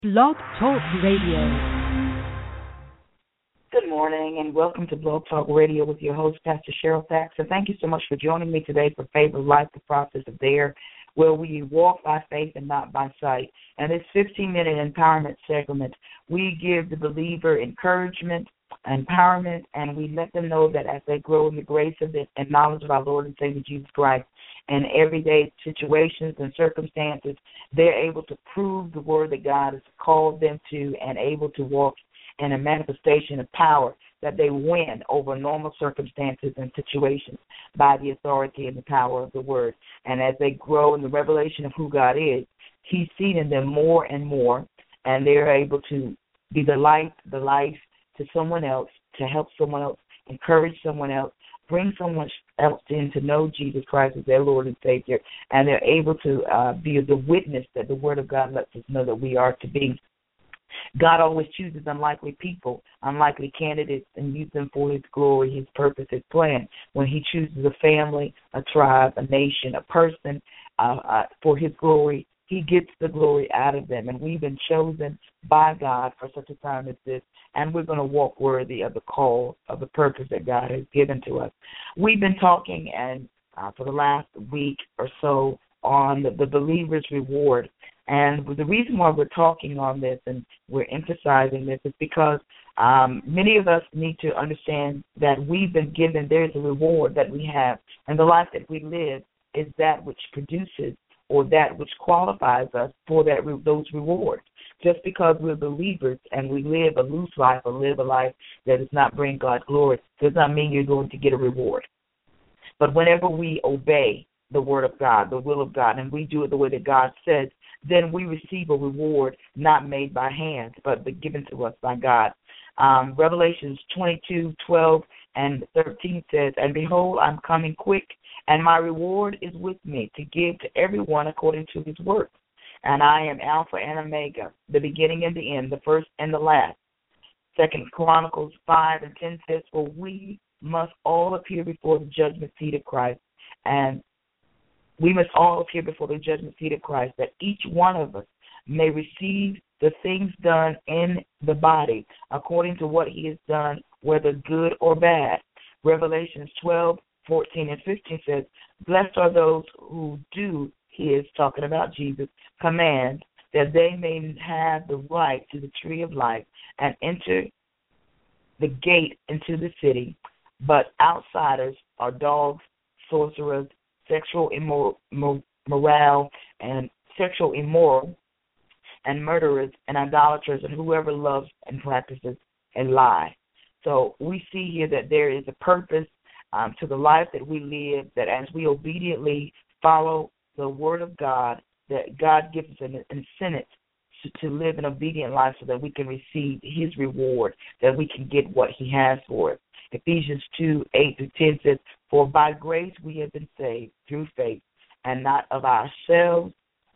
Blog Talk Radio. Good morning and welcome to Blog Talk Radio with your host, Pastor Cheryl Thaxton. Thank you so much for joining me today for Favor Life, the process of there, where we walk by faith and not by sight. And this 15-minute empowerment segment, we give the believer encouragement, empowerment, and we let them know that as they grow in the grace of it and knowledge of our Lord and Savior Jesus Christ in everyday situations and circumstances, they're able to prove the word that God has called them to and able to walk in a manifestation of power that they win over normal circumstances and situations by the authority and the power of the word. And as they grow in the revelation of who God is, He's seen in them more and more, and they're able to be the light, the life to someone else, to help someone else, encourage someone else, bring someone else in to know Jesus Christ as their Lord and Savior, and they're able to be the witness that the Word of God lets us know that we are to be. God always chooses unlikely people, unlikely candidates, and uses them for His glory, His purpose, His plan. When He chooses a family, a tribe, a nation, a person for His glory, He gets the glory out of them. And we've been chosen by God for such a time as this, and we're going to walk worthy of the call, of the purpose that God has given to us. We've been talking and for the last week or so on the believer's reward. And the reason why we're talking on this and we're emphasizing this is because many of us need to understand that we've been given, there's a reward that we have, and the life that we live is that which produces or that which qualifies us for those rewards. Just because we're believers and we live a loose life or live a life that does not bring God glory does not mean you're going to get a reward. But whenever we obey the word of God, the will of God, and we do it the way that God says, then we receive a reward not made by hands, but given to us by God. Revelations 22:12 and 13 says, "And behold, I'm coming quick, and my reward is with me to give to everyone according to his work. And I am Alpha and Omega, the beginning and the end, the first and the last." Second Chronicles 5 and 10 says, "For we must all appear before the judgment seat of Christ, and we must all appear before the judgment seat of Christ, that each one of us may receive the things done in the body according to what he has done, whether good or bad." Revelations 12:14 and 15 says, "Blessed are those who do his," talking about Jesus, "command, that they may have the right to the tree of life and enter the gate into the city. But outsiders are dogs, sorcerers, sexual immoral and murderers and idolaters and whoever loves and practices a lie." So we see here that there is a purpose to the life that we live, that as we obediently follow the word of God, that God gives us an incentive to live an obedient life so that we can receive his reward, that we can get what he has for us. Ephesians 2:8-10 says, "For by grace we have been saved through faith, and not of ourselves.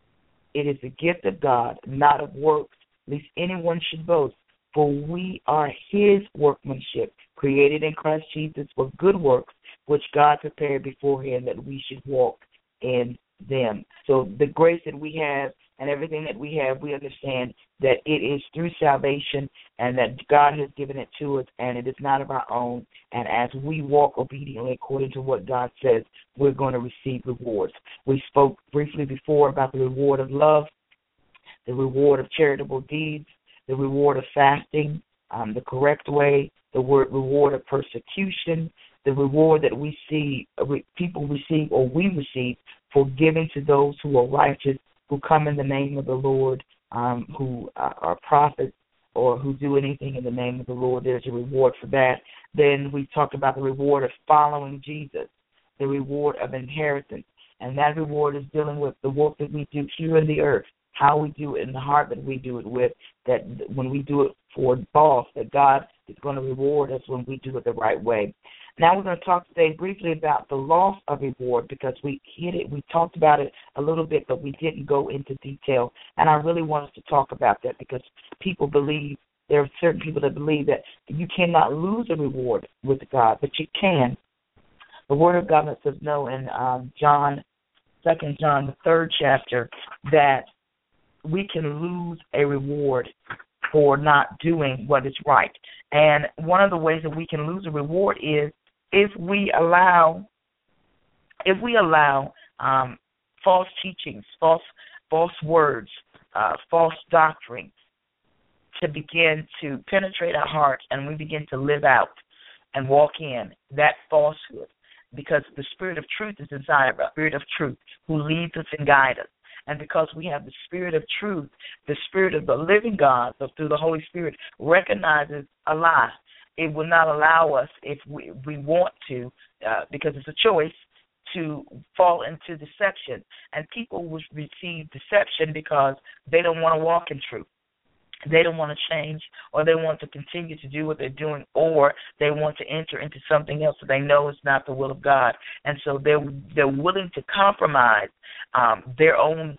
It is the gift of God, not of works, lest anyone should boast. For we are his workmanship, created in Christ Jesus for good works, which God prepared beforehand that we should walk in them." So the grace that we have and everything that we have, we understand that it is through salvation and that God has given it to us, and it is not of our own. And as we walk obediently according to what God says, we're going to receive rewards. We spoke briefly before about the reward of love, the reward of charitable deeds, the reward of fasting, the correct way, the reward of persecution, the reward that we see people receive or we receive for giving to those who are righteous, who come in the name of the Lord, who are prophets or who do anything in the name of the Lord. There's a reward for that. Then we talked about the reward of following Jesus, the reward of inheritance, and that reward is dealing with the work that we do here on the earth, how we do it in the heart that we do it with, that when we do it for a boss, that God is going to reward us when we do it the right way. Now we're going to talk today briefly about the loss of reward, because we hit it, we talked about it a little bit, but we didn't go into detail. And I really want us to talk about that because people believe, there are certain people that believe that you cannot lose a reward with God, but you can. The Word of God lets us know in 2 John, the 3rd chapter, that we can lose a reward for not doing what is right. And one of the ways that we can lose a reward is if we allow false teachings, false words, false doctrines to begin to penetrate our hearts, and we begin to live out and walk in that falsehood, because the Spirit of truth is inside of us, Spirit of truth, who leads us and guides us. And because we have the Spirit of truth, the Spirit of the living God, through the Holy Spirit, recognizes a lie. It will not allow us, if we want to, because it's a choice, to fall into deception. And people will receive deception because they don't want to walk in truth. They don't want to change, or they want to continue to do what they're doing, or they want to enter into something else that they know is not the will of God. And so they're willing to compromise their own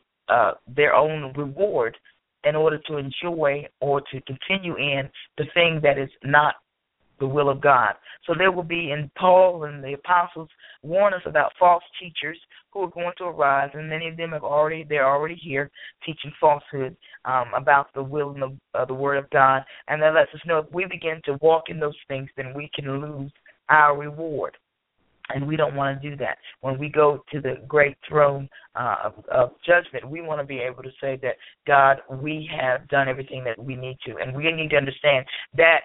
reward in order to enjoy or to continue in the thing that is not the will of God. So there will be, and Paul and the apostles warn us about false teachers who are going to arise, and many of them they're already here teaching falsehood about the will and the word of God. And that lets us know if we begin to walk in those things, then we can lose our reward. And we don't want to do that. When we go to the great throne of judgment, we want to be able to say that, God, we have done everything that we need to. And we need to understand that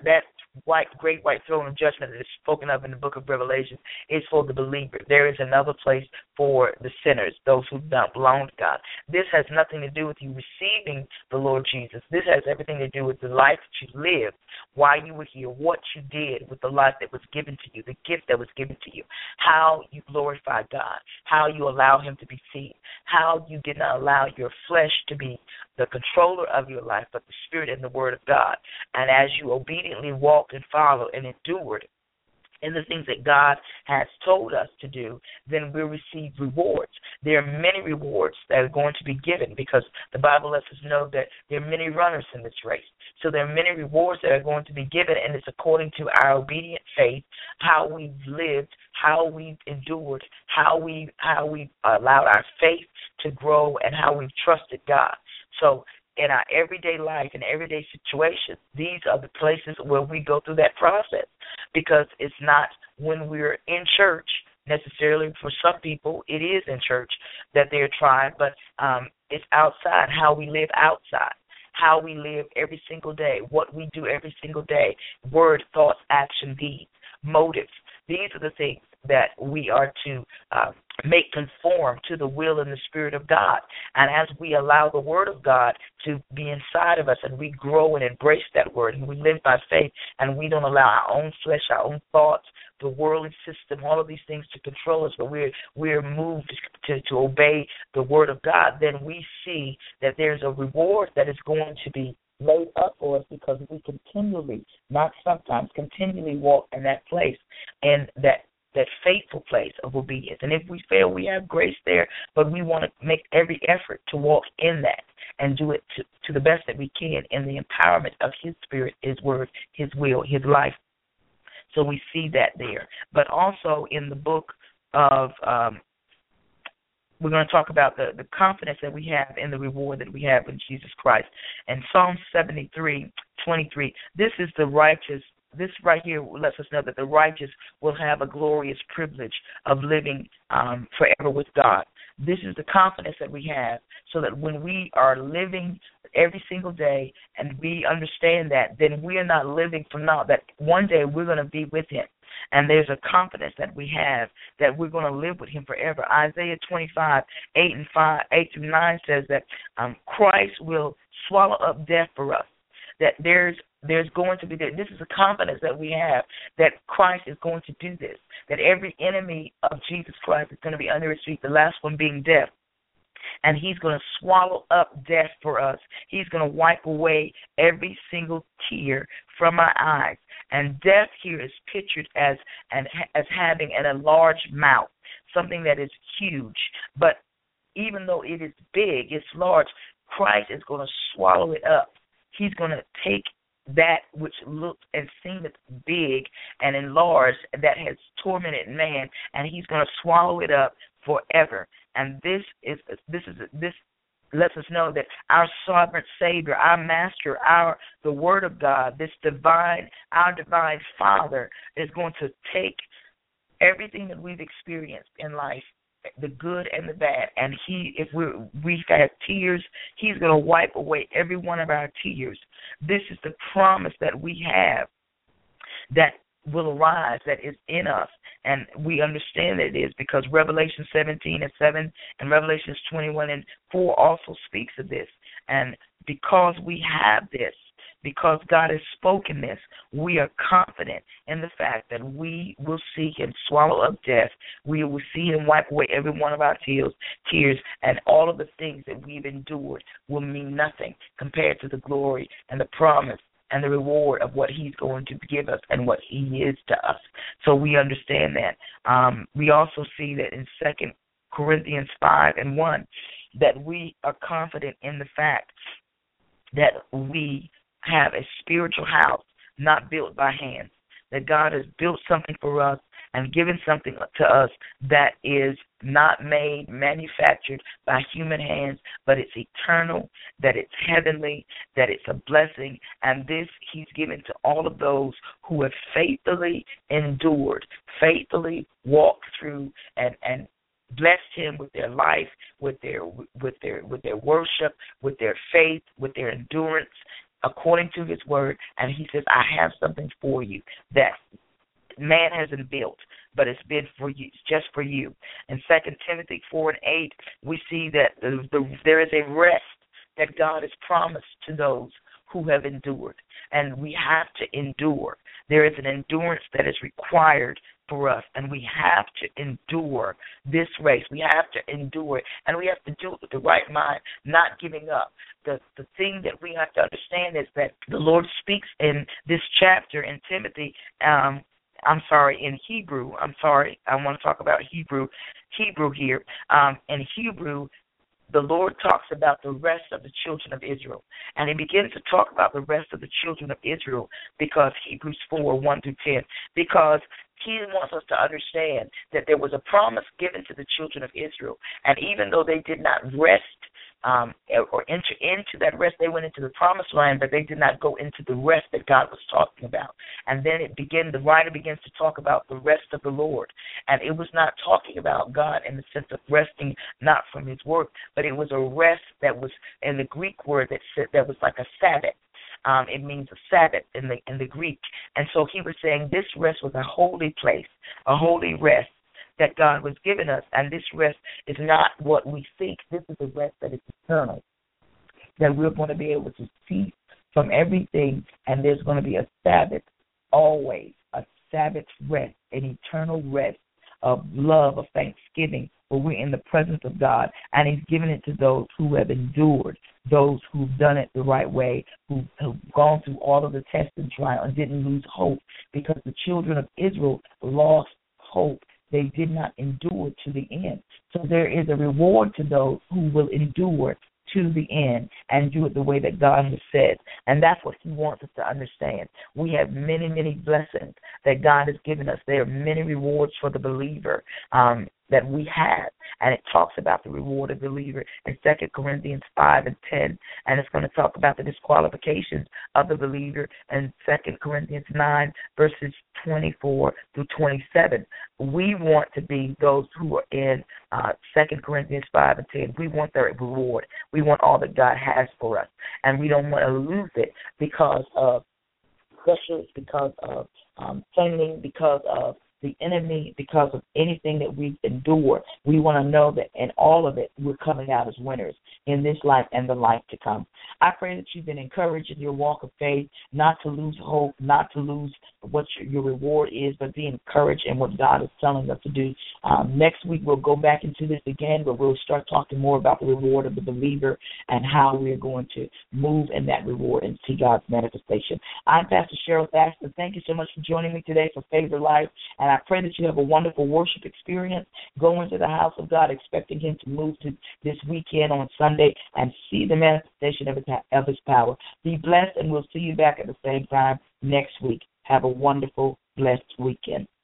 great white throne of judgment that is spoken of in the book of Revelation is for the believer. There is another place for the sinners, those who do not belong to God. This has nothing to do with you receiving the Lord Jesus. This has everything to do with the life that you lived while you were here, what you did with the life that was given to you, the gift that was given to you, how you glorified God, how you allow him to be seen, how you did not allow your flesh to be the controller of your life, but the Spirit and the Word of God. And as you obediently walked and followed and endured in the things that God has told us to do, then we'll receive rewards. There are many rewards that are going to be given, because the Bible lets us know that there are many runners in this race. So there are many rewards that are going to be given, and it's according to our obedient faith, how we've lived, how we've endured, how we allowed our faith to grow, and how we've trusted God. So in our everyday life and everyday situations, these are the places where we go through that process, because it's not when we're in church necessarily. For some people, it is in church that they're tried, but it's outside, how we live outside, how we live every single day, what we do every single day, word, thoughts, action, deeds, motives. These are the things that we are to make conform to the will and the Spirit of God. And as we allow the Word of God to be inside of us, and we grow and embrace that Word, and we live by faith, and we don't allow our own flesh, our own thoughts, the worldly system, all of these things to control us, but we're moved to obey the Word of God, then we see that there's a reward that is going to be laid up for us, because we continually, not sometimes, continually walk in that place, and that faithful place of obedience. And if we fail, we have grace there, but we want to make every effort to walk in that and do it to the best that we can in the empowerment of His Spirit, His Word, His will, His life. So we see that there. But also in the book of we're going to talk about the confidence that we have in the reward that we have in Jesus Christ. And Psalm 73:23, this is the righteous. This right here lets us know that the righteous will have a glorious privilege of living forever with God. This is the confidence that we have, so that when we are living every single day and we understand that, then we are not living for now, that one day we're going to be with Him. And there's a confidence that we have that we're going to live with Him forever. Isaiah 25:8-9 says that Christ will swallow up death for us. That there's going to be this is a confidence that we have that Christ is going to do this, that every enemy of Jesus Christ is going to be under His feet, the last one being death. And He's going to swallow up death for us. He's going to wipe away every single tear from our eyes. And death here is pictured as having an enlarged mouth, something that is huge. But even though it is big, it's large, Christ is going to swallow it up. He's going to take that which looked and seemed big and enlarged, that has tormented man, and He's going to swallow it up forever. And this lets us know that our sovereign Savior, our Master, the Word of God, our divine Father is going to take everything that we've experienced in life, the good and the bad, and if we've had tears, He's going to wipe away every one of our tears. This is the promise that we have that will arise, that is in us, and we understand that it is because Revelation 17:7 and Revelation 21:4 also speaks of this. And because we have this, because God has spoken this, we are confident in the fact that we will see Him swallow up death. We will see Him wipe away every one of our tears, and all of the things that we've endured will mean nothing compared to the glory and the promise and the reward of what He's going to give us and what He is to us. So we understand that. We also see that in 2 Corinthians 5:1 that we are confident in the fact that we have a spiritual house not built by hands, that God has built something for us and given something to us that is not manufactured by human hands, but it's eternal, that it's heavenly, that it's a blessing, and this He's given to all of those who have faithfully endured, faithfully walked through and blessed Him with their life, with their worship, with their faith, with their endurance, according to His word. And He says, I have something for you that man hasn't built, but it's been for you, just for you. In 2 Timothy 4:8, we see that there is a rest that God has promised to those who have endured, and we have to endure. There is an endurance that is required for us, and we have to endure this race. We have to endure it, and we have to do it with the right mind, not giving up. The thing that we have to understand is that the Lord speaks in this chapter in Timothy, in Hebrew. I want to talk about Hebrew here. In Hebrew, the Lord talks about the rest of the children of Israel. And He begins to talk about the rest of the children of Israel because Hebrews 4:1-10, because He wants us to understand that there was a promise given to the children of Israel. And even though they did not rest or enter into that rest, they went into the promised land, but they did not go into the rest that God was talking about. And then the writer begins to talk about the rest of the Lord. And it was not talking about God in the sense of resting not from His work, but it was a rest that was in the Greek word that was like a Sabbath. It means a Sabbath in the Greek. And so he was saying this rest was a holy place, a holy rest that God was giving us. And this rest is not what we think. This is a rest that is eternal, that we're going to be able to cease from everything, and there's going to be a Sabbath always, a Sabbath rest, an eternal rest of love, of thanksgiving, where we're in the presence of God, and He's given it to those who have endured, those who've done it the right way, who've gone through all of the tests and trial and didn't lose hope, because the children of Israel lost hope. They did not endure to the end. So there is a reward to those who will endure to the end and do it the way that God has said. And that's what He wants us to understand. We have many, many blessings that God has given us. There are many rewards for the believer that we have. And it talks about the reward of the believer in 2 Corinthians 5:10. And it's going to talk about the disqualifications of the believer in 2 Corinthians 9:24-27. We want to be those who are in 2 Corinthians 5:10. We want the reward. We want all that God has for us. And we don't want to lose it because of pressures, because of funding, because of the enemy, because of anything that we've endured. We want to know that in all of it, we're coming out as winners in this life and the life to come. I pray that you've been encouraged in your walk of faith, not to lose hope, not to lose what your reward is, but be encouraged in what God is telling us to do. Next week, we'll go back into this again, but we'll start talking more about the reward of the believer and how we're going to move in that reward and see God's manifestation. I'm Pastor Cheryl Thaxton. Thank you so much for joining me today for Favor Life. And I pray that you have a wonderful worship experience. Go into the house of God expecting Him to move to this weekend on Sunday and see the manifestation of His power. Be blessed, and we'll see you back at the same time next week. Have a wonderful, blessed weekend.